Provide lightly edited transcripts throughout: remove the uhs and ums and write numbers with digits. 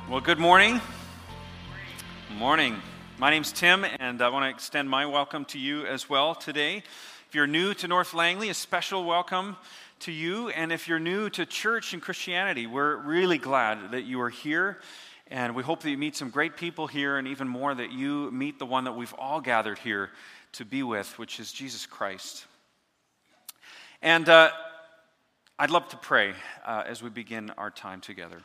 Well, good morning. Morning. My name's Tim, and I want to extend my welcome to you as well today. If you're new to North Langley, a special welcome to you. And if you're new to church and Christianity, we're really glad that you are here. And we hope that you meet some great people here, and even more that you meet the one that we've all gathered here to be with, which is Jesus Christ. And I'd love to pray as we begin our time together.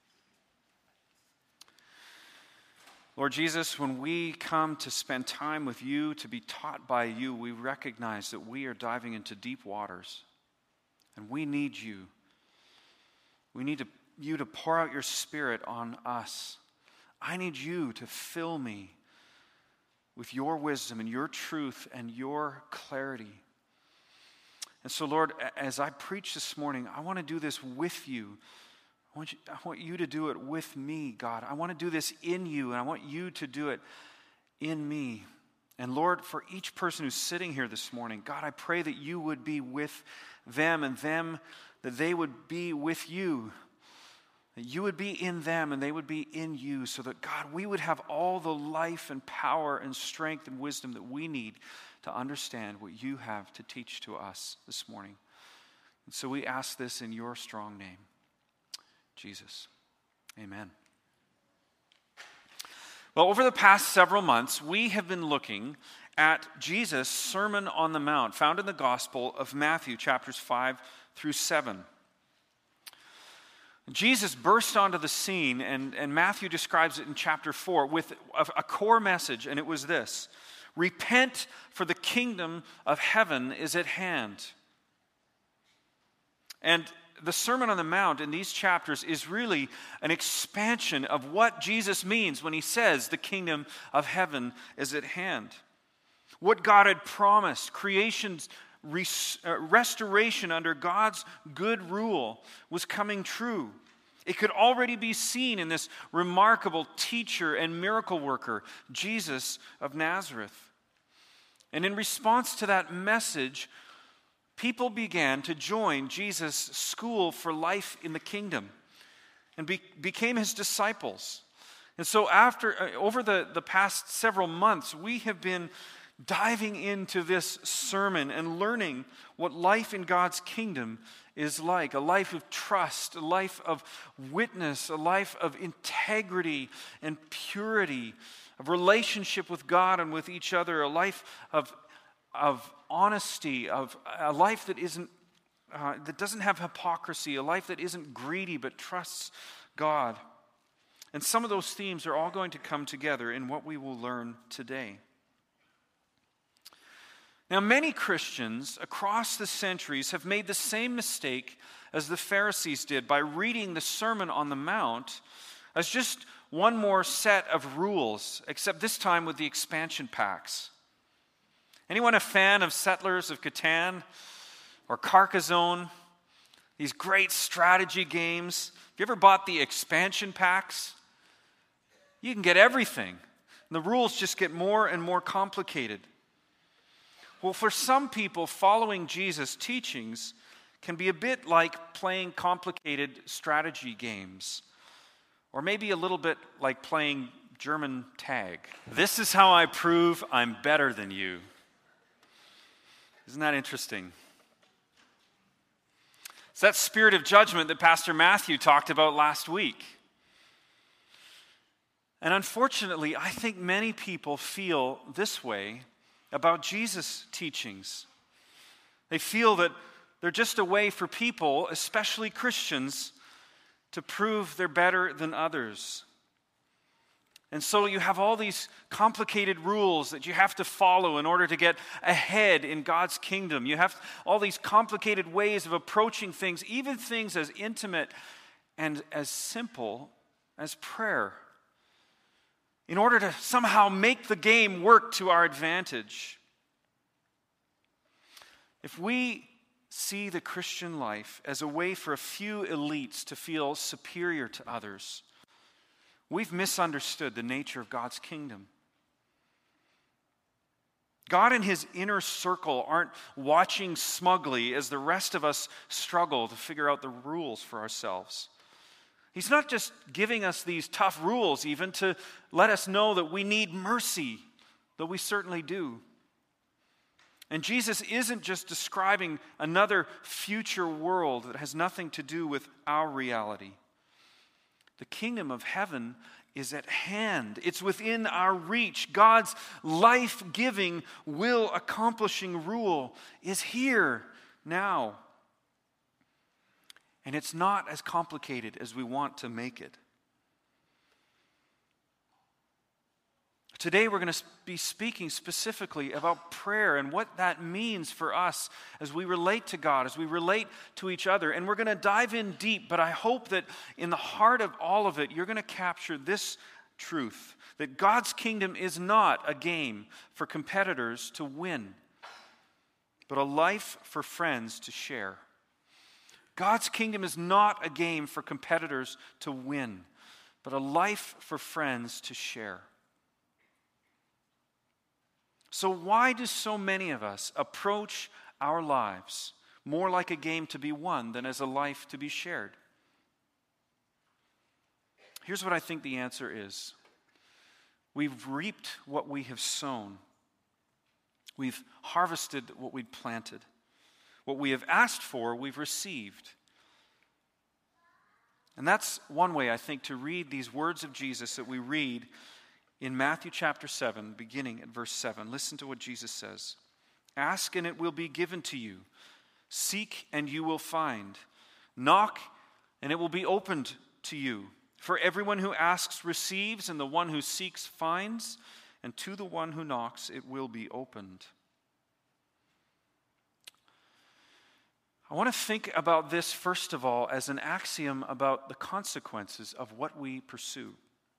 Lord Jesus, when we come to spend time with you, to be taught by you, we recognize that we are diving into deep waters, and we need you. We need you to pour out your Spirit on us. I need you to fill me with your wisdom and your truth and your clarity. And so, Lord, as I preach this morning, I want to do this with you. I want you to do it with me, God. I want to do this in you, and I want you to do it in me. And Lord, for each person who's sitting here this morning, God, I pray that you would be with them, and that they would be with you. That you would be in them, and they would be in you, so that, God, we would have all the life and power and strength and wisdom that we need to understand what you have to teach to us this morning. And so we ask this in your strong name, Jesus. Amen. Well, over the past several months, we have been looking at Jesus' Sermon on the Mount, found in the Gospel of Matthew, chapters 5 through 7. Jesus burst onto the scene, and Matthew describes it in chapter 4 with a core message, and it was this: repent, for the kingdom of heaven is at hand. And the Sermon on the Mount in these chapters is really an expansion of what Jesus means when he says the kingdom of heaven is at hand. What God had promised, creation's restoration under God's good rule, was coming true. It could already be seen in this remarkable teacher and miracle worker, Jesus of Nazareth. And in response to that message, people began to join Jesus' school for life in the kingdom and became his disciples. And so over the past several months, we have been diving into this sermon and learning what life in God's kingdom is like. A life of trust, a life of witness, a life of integrity and purity, of relationship with God and with each other, a life of honesty, of a life that doesn't have hypocrisy, a life that isn't greedy but trusts God. And some of those themes are all going to come together in what we will learn today. Now, many Christians across the centuries have made the same mistake as the Pharisees did by reading the Sermon on the Mount as just one more set of rules, except this time with the expansion packs. Anyone a fan of Settlers of Catan or Carcassonne? These great strategy games. Have you ever bought the expansion packs? You can get everything. And the rules just get more and more complicated. Well, for some people, following Jesus' teachings can be a bit like playing complicated strategy games, or maybe a little bit like playing German tag. This is how I prove I'm better than you. Isn't that interesting? It's that spirit of judgment that Pastor Matthew talked about last week. And unfortunately, I think many people feel this way about Jesus' teachings. They feel that they're just a way for people, especially Christians, to prove they're better than others. And so you have all these complicated rules that you have to follow in order to get ahead in God's kingdom. You have all these complicated ways of approaching things, even things as intimate and as simple as prayer, in order to somehow make the game work to our advantage. If we see the Christian life as a way for a few elites to feel superior to others, we've misunderstood the nature of God's kingdom. God and his inner circle aren't watching smugly as the rest of us struggle to figure out the rules for ourselves. He's not just giving us these tough rules even to let us know that we need mercy, though we certainly do. And Jesus isn't just describing another future world that has nothing to do with our reality. The kingdom of heaven is at hand. It's within our reach. God's life-giving, will-accomplishing rule is here now. And it's not as complicated as we want to make it. Today we're going to be speaking specifically about prayer and what that means for us as we relate to God, as we relate to each other. And we're going to dive in deep, but I hope that in the heart of all of it, you're going to capture this truth, that God's kingdom is not a game for competitors to win, but a life for friends to share. God's kingdom is not a game for competitors to win, but a life for friends to share. So why do so many of us approach our lives more like a game to be won than as a life to be shared? Here's what I think the answer is. We've reaped what we have sown. We've harvested what we've planted. What we have asked for, we've received. And that's one way, I think, to read these words of Jesus that we read in Matthew chapter 7, beginning at verse 7. Listen to what Jesus says. Ask and it will be given to you. Seek and you will find. Knock and it will be opened to you. For everyone who asks receives, and the one who seeks finds, and to the one who knocks it will be opened. I want to think about this, first of all, as an axiom about the consequences of what we pursue.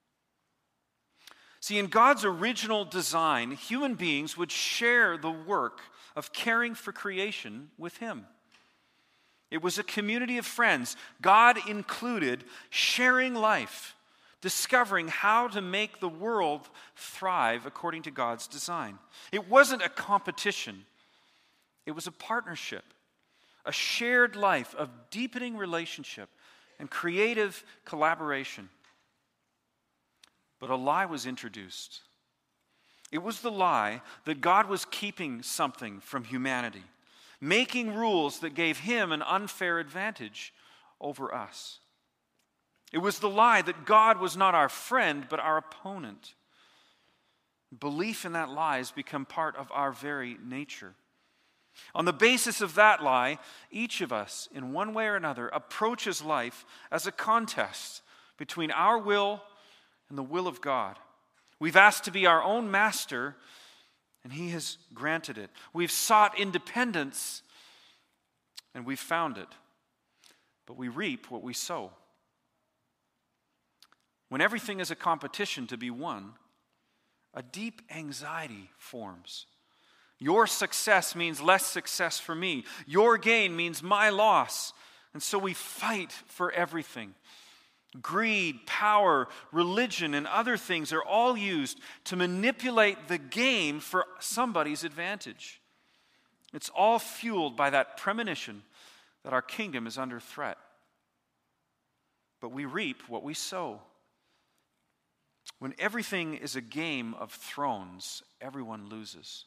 See, in God's original design, human beings would share the work of caring for creation with Him. It was a community of friends, God included, sharing life, discovering how to make the world thrive according to God's design. It wasn't a competition. It was a partnership, a shared life of deepening relationship and creative collaboration. But a lie was introduced. It was the lie that God was keeping something from humanity, making rules that gave Him an unfair advantage over us. It was the lie that God was not our friend, but our opponent. Belief in that lie has become part of our very nature. On the basis of that lie, each of us, in one way or another, approaches life as a contest between our will and the will of God. We've asked to be our own master, and He has granted it. We've sought independence, and we've found it. But we reap what we sow. When everything is a competition to be won, a deep anxiety forms. Your success means less success for me. Your gain means my loss. And so we fight for everything. Greed, power, religion, and other things are all used to manipulate the game for somebody's advantage. It's all fueled by that premonition that our kingdom is under threat. But we reap what we sow. When everything is a game of thrones, everyone loses.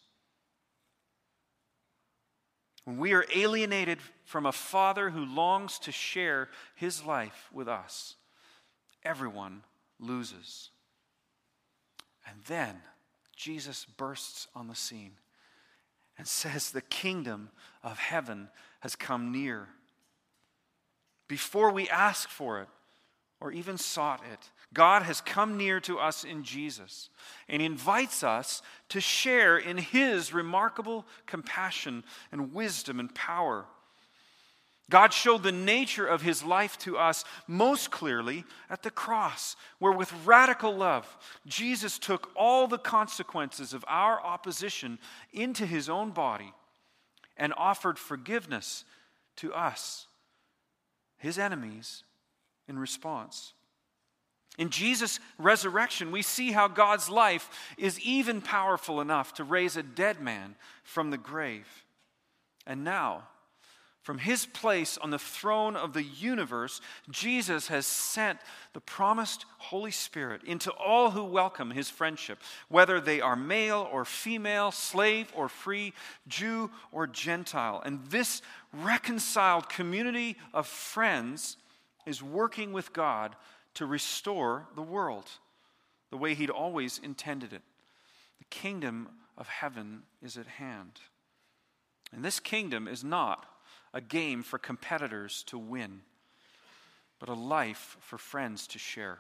When we are alienated from a Father who longs to share His life with us, everyone loses. And then Jesus bursts on the scene and says the kingdom of heaven has come near. Before we ask for it or even sought it, God has come near to us in Jesus and invites us to share in His remarkable compassion and wisdom and power. God showed the nature of His life to us most clearly at the cross, where with radical love, Jesus took all the consequences of our opposition into His own body and offered forgiveness to us, His enemies, in response. In Jesus' resurrection, we see how God's life is even powerful enough to raise a dead man from the grave. And now, From his place on the throne of the universe, Jesus has sent the promised Holy Spirit into all who welcome his friendship, whether they are male or female, slave or free, Jew or Gentile. And this reconciled community of friends is working with God to restore the world the way he'd always intended it. The kingdom of heaven is at hand. And this kingdom is not a game for competitors to win, but a life for friends to share.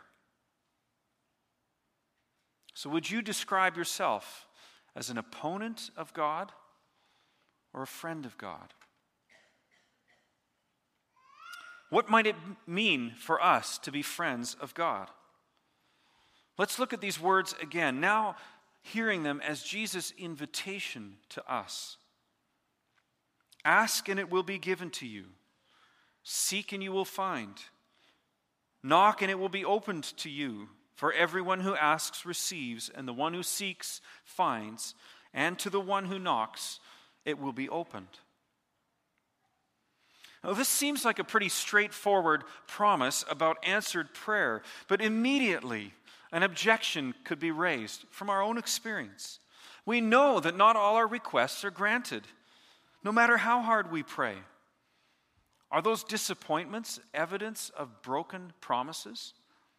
So would you describe yourself as an opponent of God or a friend of God? What might it mean for us to be friends of God? Let's look at these words again, now hearing them as Jesus' invitation to us. Ask and it will be given to you. Seek and you will find. Knock and it will be opened to you. For everyone who asks receives, and the one who seeks finds, and to the one who knocks it will be opened. Now, this seems like a pretty straightforward promise about answered prayer, but immediately an objection could be raised from our own experience. We know that not all our requests are granted, no matter how hard we pray. Are those disappointments evidence of broken promises?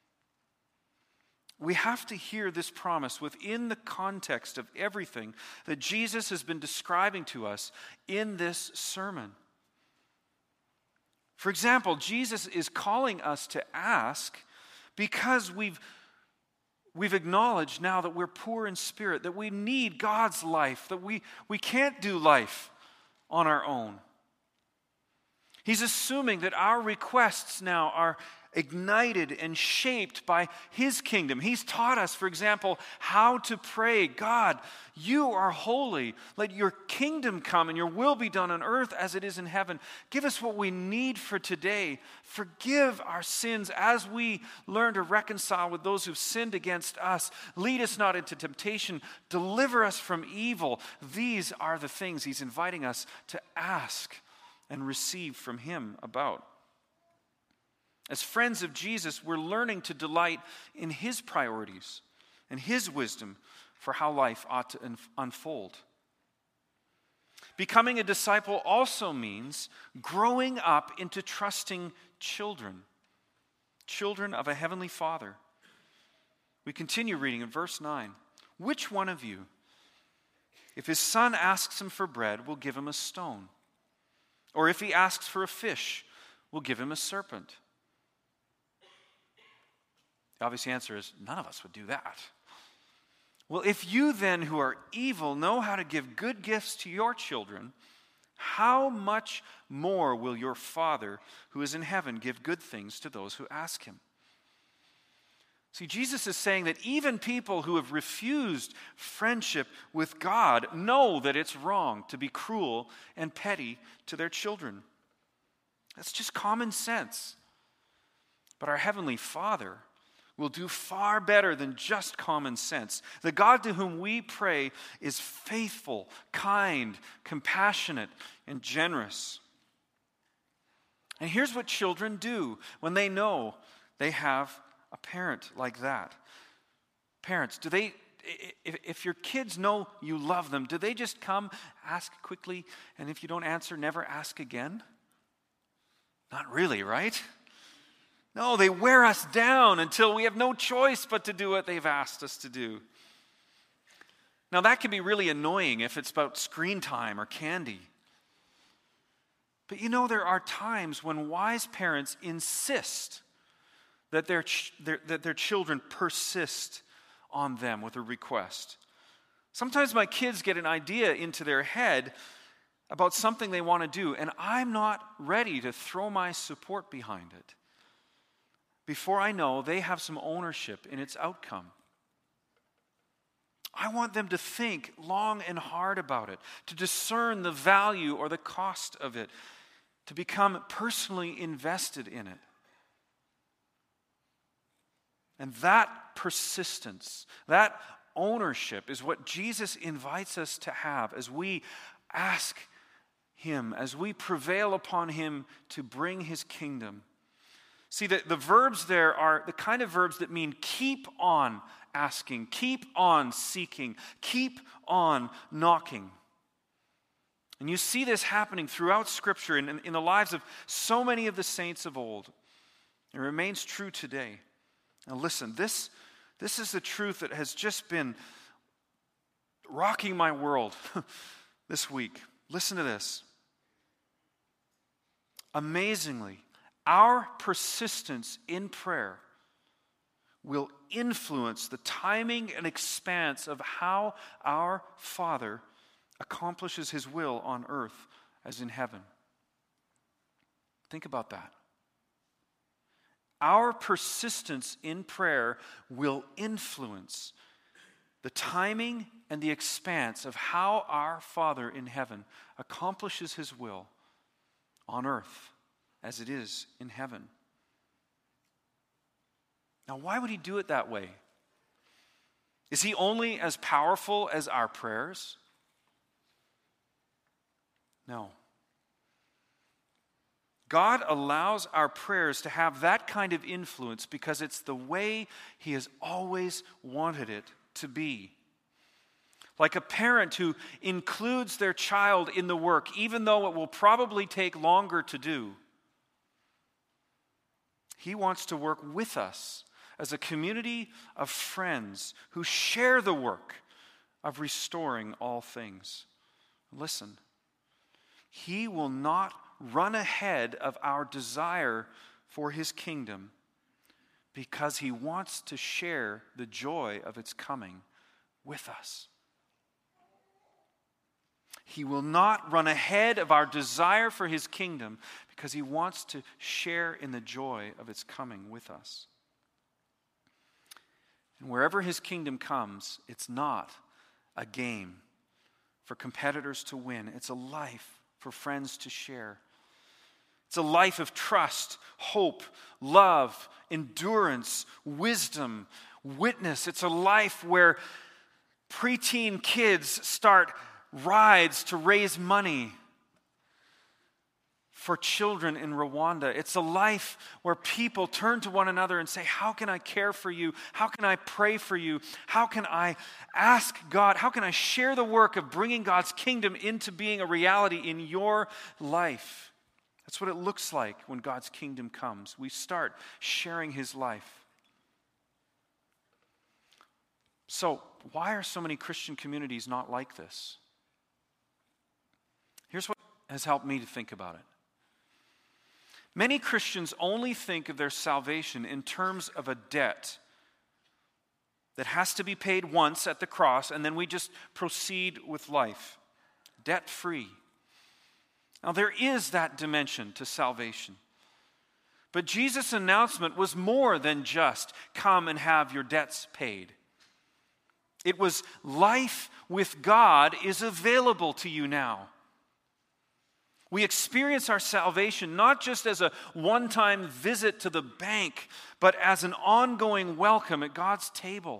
We have to hear this promise within the context of everything that Jesus has been describing to us in this sermon. For example, Jesus is calling us to ask because we've acknowledged now that we're poor in spirit, that we need God's life, that we can't do life on our own. He's assuming that our requests now are ignited and shaped by his kingdom. He's taught us, for example, how to pray, God, you are holy. Let your kingdom come and your will be done on earth as it is in heaven. Give us what we need for today. Forgive our sins as we learn to reconcile with those who've sinned against us. Lead us not into temptation. Deliver us from evil. These are the things he's inviting us to ask and receive from him about. As friends of Jesus, we're learning to delight in his priorities and his wisdom for how life ought to unfold. Becoming a disciple also means growing up into trusting children of a heavenly Father. We continue reading in verse 9. Which one of you, if his son asks him for bread, will give him a stone? Or if he asks for a fish, will give him a serpent? The obvious answer is none of us would do that. Well, if you then who are evil know how to give good gifts to your children, how much more will your Father who is in heaven give good things to those who ask him? See, Jesus is saying that even people who have refused friendship with God know that it's wrong to be cruel and petty to their children. That's just common sense. But our Heavenly Father will do far better than just common sense. The God to whom we pray is faithful, kind, compassionate, and generous. And here's what children do when they know they have a parent like that. Parents, if your kids know you love them, do they just come, ask quickly, and if you don't answer, never ask again? Not really, right? No, they wear us down until we have no choice but to do what they've asked us to do. Now, that can be really annoying if it's about screen time or candy. But there are times when wise parents insist that their children persist on them with a request. Sometimes my kids get an idea into their head about something they want to do, and I'm not ready to throw my support behind it before I know they have some ownership in its outcome. I want them to think long and hard about it, to discern the value or the cost of it, to become personally invested in it. And that persistence, that ownership is what Jesus invites us to have as we ask him, as we prevail upon him to bring his kingdom. See, the verbs there are the kind of verbs that mean keep on asking, keep on seeking, keep on knocking. And you see this happening throughout Scripture in the lives of so many of the saints of old. It remains true today. Now listen, this is the truth that has just been rocking my world this week. Listen to this. Amazingly, our persistence in prayer will influence the timing and expanse of how our Father accomplishes his will on earth as in heaven. Think about that. Our persistence in prayer will influence the timing and the expanse of how our Father in heaven accomplishes his will on earth as it is in heaven. Now, why would he do it that way? Is he only as powerful as our prayers? No. God allows our prayers to have that kind of influence because it's the way he has always wanted it to be. Like a parent who includes their child in the work, even though it will probably take longer to do. He wants to work with us as a community of friends who share the work of restoring all things. Listen, he will not run ahead of our desire for his kingdom because he wants to share the joy of its coming with us. He will not run ahead of our desire for his kingdom because he wants to share in the joy of its coming with us. And wherever his kingdom comes, it's not a game for competitors to win. It's a life for friends to share. It's a life of trust, hope, love, endurance, wisdom, witness. It's a life where preteen kids start rides to raise money for children in Rwanda. It's a life where people turn to one another and say, how can I care for you? How can I pray for you? How can I ask God? How can I share the work of bringing God's kingdom into being a reality in your life? That's what it looks like when God's kingdom comes. We start sharing his life. So, why are so many Christian communities not like this? Here's what has helped me to think about it. Many Christians only think of their salvation in terms of a debt that has to be paid once at the cross, and then we just proceed with life, debt-free. Now, there is that dimension to salvation. But Jesus' announcement was more than just come and have your debts paid. It was life with God is available to you now. We experience our salvation not just as a one-time visit to the bank, but as an ongoing welcome at God's table.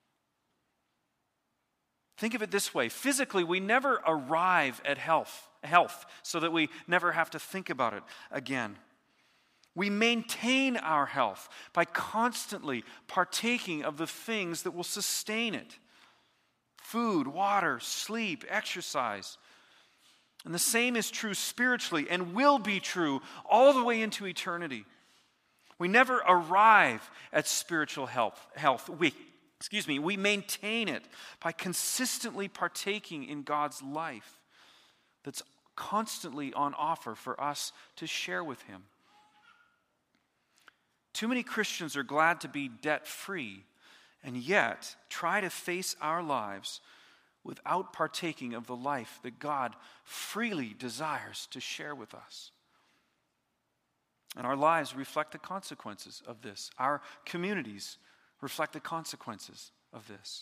Think of it this way. Physically, we never arrive at health so that we never have to think about it again. We maintain our health by constantly partaking of the things that will sustain it. Food, water, sleep, exercise. And the same is true spiritually and will be true all the way into eternity. We never arrive at spiritual health. We maintain it by consistently partaking in God's life that's constantly on offer for us to share with him. Too many Christians are glad to be debt-free and yet try to face our lives without partaking of the life that God freely desires to share with us. And our lives reflect the consequences of this. Our communities reflect the consequences of this.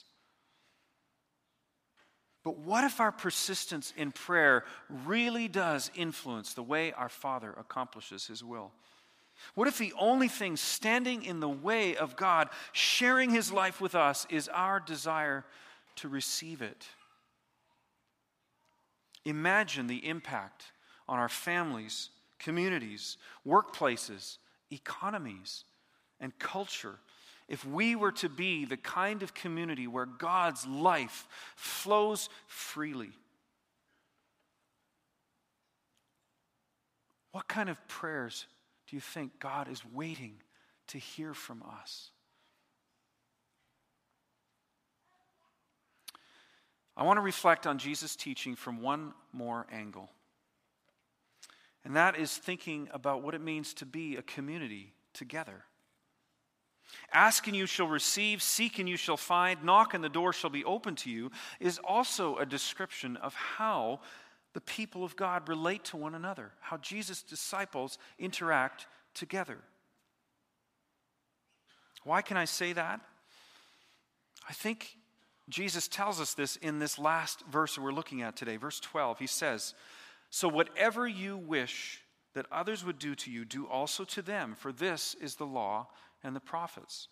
But what if our persistence in prayer really does influence the way our Father accomplishes his will? What if the only thing standing in the way of God sharing his life with us is our desire to receive it? Imagine the impact on our families, communities, workplaces, economies, and culture if we were to be the kind of community where God's life flows freely. What kind of prayers do you think God is waiting to hear from us? I want to reflect on Jesus' teaching from one more angle. And that is thinking about what it means to be a community together. Ask and you shall receive, seek and you shall find, knock and the door shall be opened to you, is also a description of how the people of God relate to one another, how Jesus' disciples interact together. Why can I say that? I think Jesus tells us this in this last verse that we're looking at today, verse 12. He says, "So whatever you wish that others would do to you, do also to them, for this is the law and the prophets."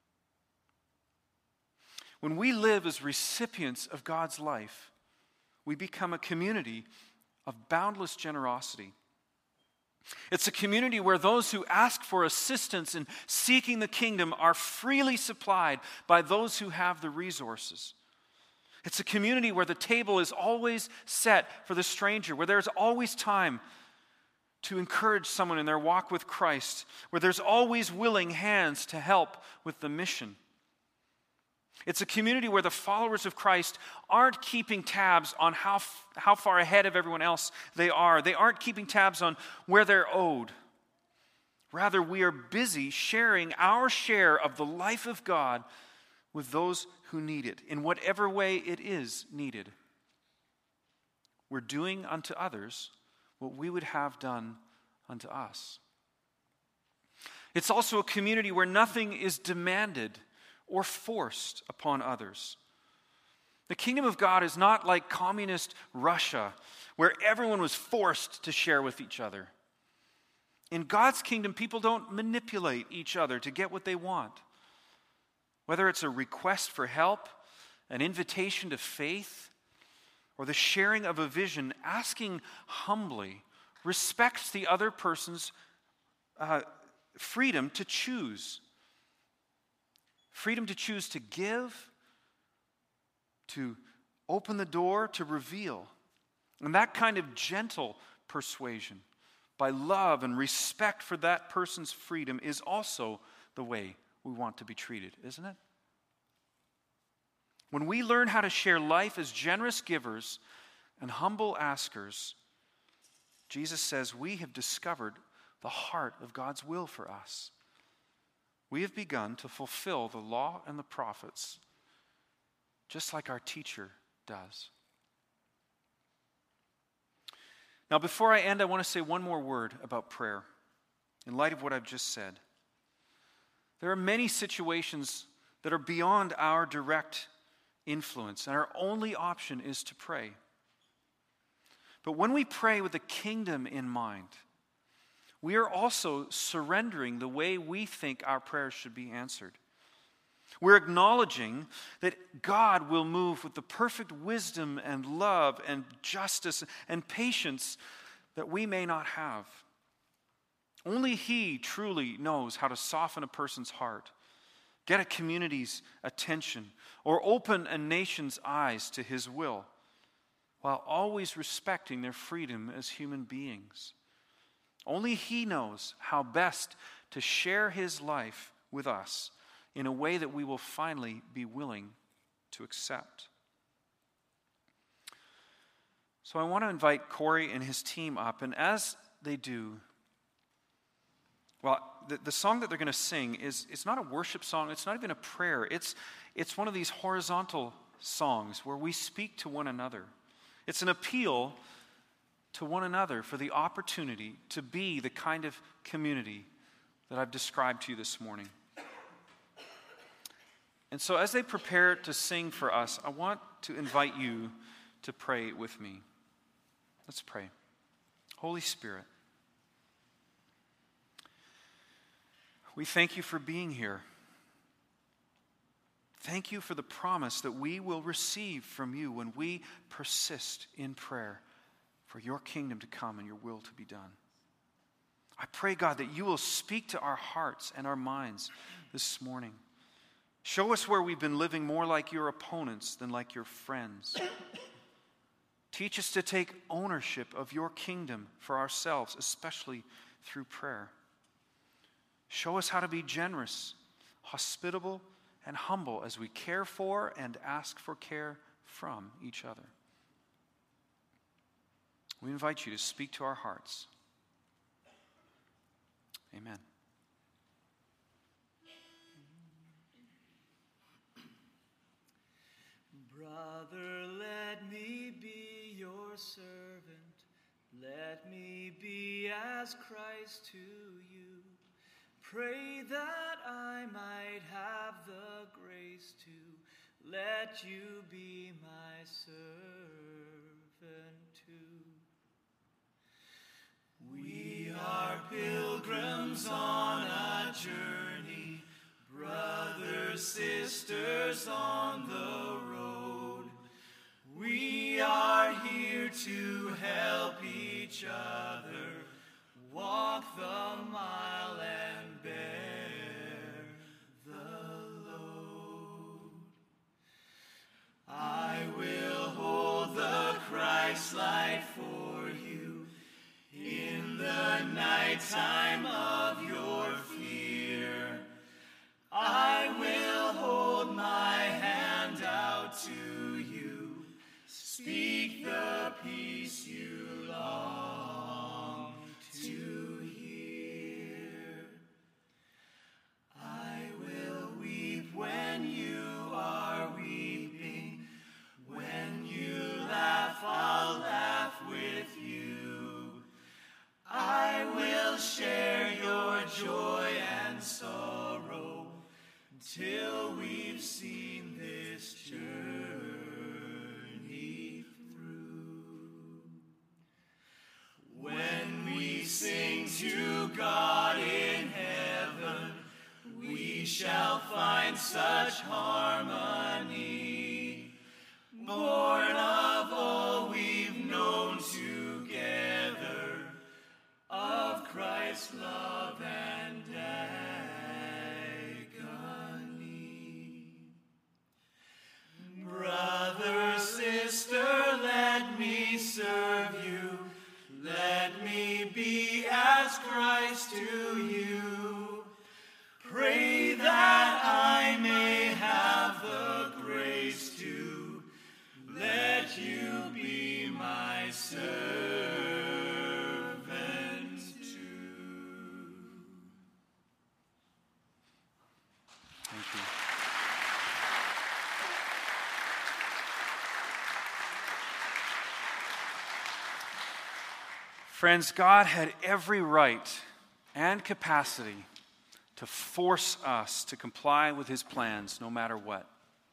When we live as recipients of God's life, we become a community of boundless generosity. It's a community where those who ask for assistance in seeking the kingdom are freely supplied by those who have the resources. It's a community where the table is always set for the stranger, where there's always time to encourage someone in their walk with Christ, where there's always willing hands to help with the mission. It's a community where the followers of Christ aren't keeping tabs on how far ahead of everyone else they are. They aren't keeping tabs on where they're owed. Rather, we are busy sharing our share of the life of God with those who need it, in whatever way it is needed. We're doing unto others what we would have done unto us. It's also a community where nothing is demanded or forced upon others. The kingdom of God is not like communist Russia, where everyone was forced to share with each other. In God's kingdom, people don't manipulate each other to get what they want. Whether it's a request for help, an invitation to faith, or the sharing of a vision, asking humbly respects the other person's freedom to choose. Freedom to choose to give, to open the door, to reveal. And that kind of gentle persuasion, by love and respect for that person's freedom, is also the way we want to be treated, isn't it? When we learn how to share life as generous givers and humble askers, Jesus says we have discovered the heart of God's will for us. We have begun to fulfill the law and the prophets, just like our teacher does. Now, before I end, I want to say one more word about prayer, in light of what I've just said. There are many situations that are beyond our direct influence, and our only option is to pray. But when we pray with the kingdom in mind, we are also surrendering the way we think our prayers should be answered. We're acknowledging that God will move with the perfect wisdom and love and justice and patience that we may not have. Only He truly knows how to soften a person's heart, get a community's attention, or open a nation's eyes to His will, while always respecting their freedom as human beings. Only He knows how best to share His life with us in a way that we will finally be willing to accept. So I want to invite Corey and his team up, and as they do, well, the song that they're going to sing it's not a worship song, it's not even a prayer, it's one of these horizontal songs where we speak to one another. It's an appeal to one another for the opportunity to be the kind of community that I've described to you this morning. And so as they prepare to sing for us, I want to invite you to pray with me. Let's pray. Holy Spirit, we thank you for being here. Thank you for the promise that we will receive from you when we persist in prayer for your kingdom to come and your will to be done. I pray, God, that you will speak to our hearts and our minds this morning. Show us where we've been living more like your opponents than like your friends. Teach us to take ownership of your kingdom for ourselves, especially through prayer. Show us how to be generous, hospitable, and humble as we care for and ask for care from each other. We invite you to speak to our hearts. Amen. Brother, let me be your servant. Let me be as Christ to you. Pray that I might have the grace to let you be my servant too. We are pilgrims on a journey, brothers, sisters on the road. We are here to help each other walk the mile and bear the load. I will hold the Christ light for you in the nighttime of your fear. I will hold my hand out to you, speak the peace you long to hear. I will weep when you are weeping. When you laugh, I'll laugh with you. I will share your joy and sorrow till we've seen this journey through. When we sing to God in heaven, we shall find such harmony, born of all we've known together, of Christ's love and agony. Brother, sister, let me serve you. Let me be as Christ to you. Pray that I may have the grace to let you be my servant too. Thank you. Friends, God had every right and capacity to force us to comply with his plans no matter what.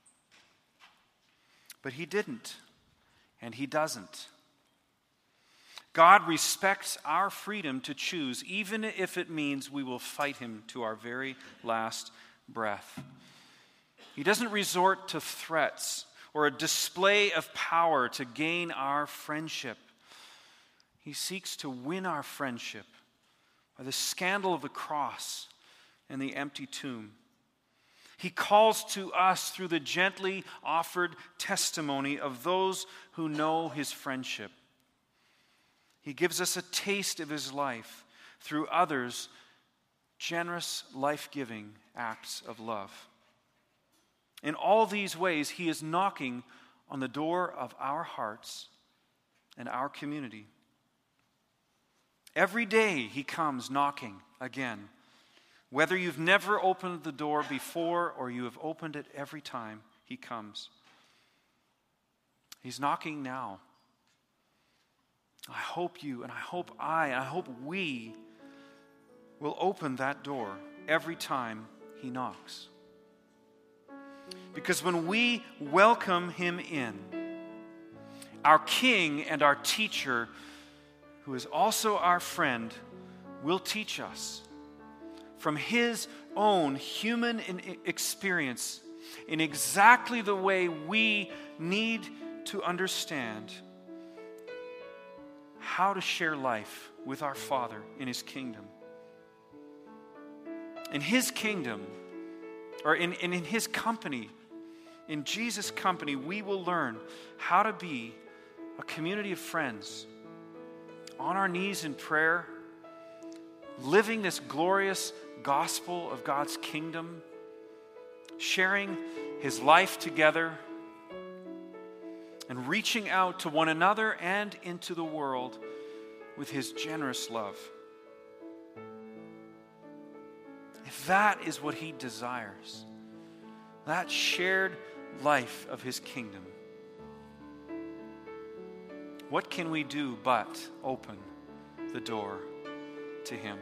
But he didn't, and he doesn't. God respects our freedom to choose, even if it means we will fight him to our very last breath. He doesn't resort to threats or a display of power to gain our friendship. He seeks to win our friendship by the scandal of the cross and the empty tomb. He calls to us through the gently offered testimony of those who know his friendship. He gives us a taste of his life through others' generous, life-giving acts of love. In all these ways, he is knocking on the door of our hearts and our community. Every day he comes knocking again. Whether you've never opened the door before or you have opened it every time he comes. He's knocking now. I hope you and I hope we will open that door every time he knocks. Because when we welcome him in, our King and our teacher, who is also our friend, will teach us from his own human experience in exactly the way we need to understand how to share life with our Father in His kingdom. In His kingdom, or in His company, in Jesus' company, we will learn how to be a community of friends on our knees in prayer, living this glorious gospel of God's kingdom, sharing His life together, and reaching out to one another and into the world with His generous love. If that is what He desires, that shared life of His kingdom, what can we do but open the door to Him?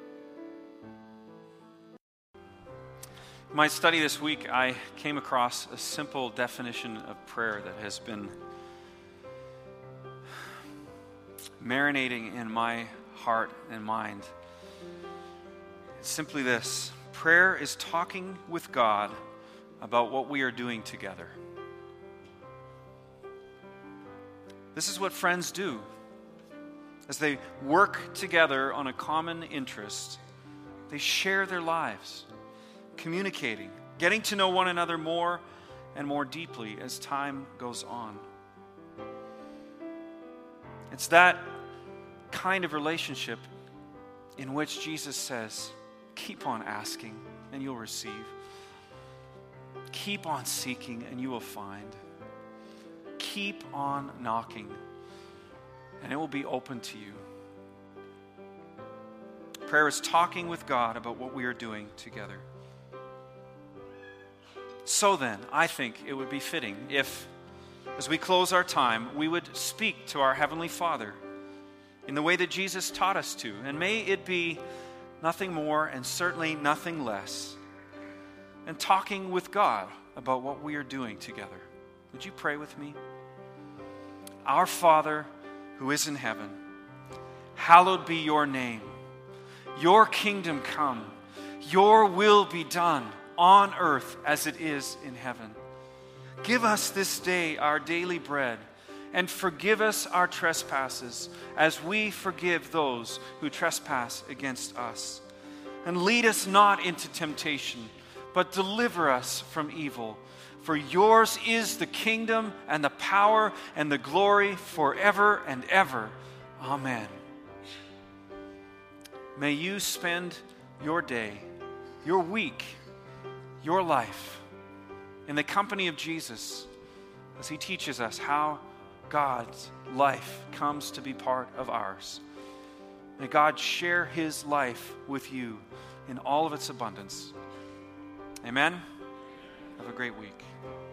In my study this week, I came across a simple definition of prayer that has been marinating in my heart and mind. It's simply this: prayer is talking with God about what we are doing together. This is what friends do as they work together on a common interest. They share their lives, communicating, getting to know one another more and more deeply as time goes on. It's that kind of relationship in which Jesus says, keep on asking and you'll receive. Keep on seeking and you will find. Keep on knocking and it will be open to you. Prayer is talking with God about what we are doing together. So then, I think it would be fitting if, as we close our time, we would speak to our Heavenly Father in the way that Jesus taught us to. And may it be nothing more and certainly nothing less than talking with God about what we are doing together. Would you pray with me? Our Father who is in heaven, hallowed be your name. Your kingdom come. Your will be done on earth as it is in heaven. Give us this day our daily bread, and forgive us our trespasses as we forgive those who trespass against us. And lead us not into temptation, but deliver us from evil. For yours is the kingdom and the power and the glory forever and ever. Amen. May you spend your day, your week, your life in the company of Jesus as He teaches us how God's life comes to be part of ours. May God share His life with you in all of its abundance. Amen. Have a great week.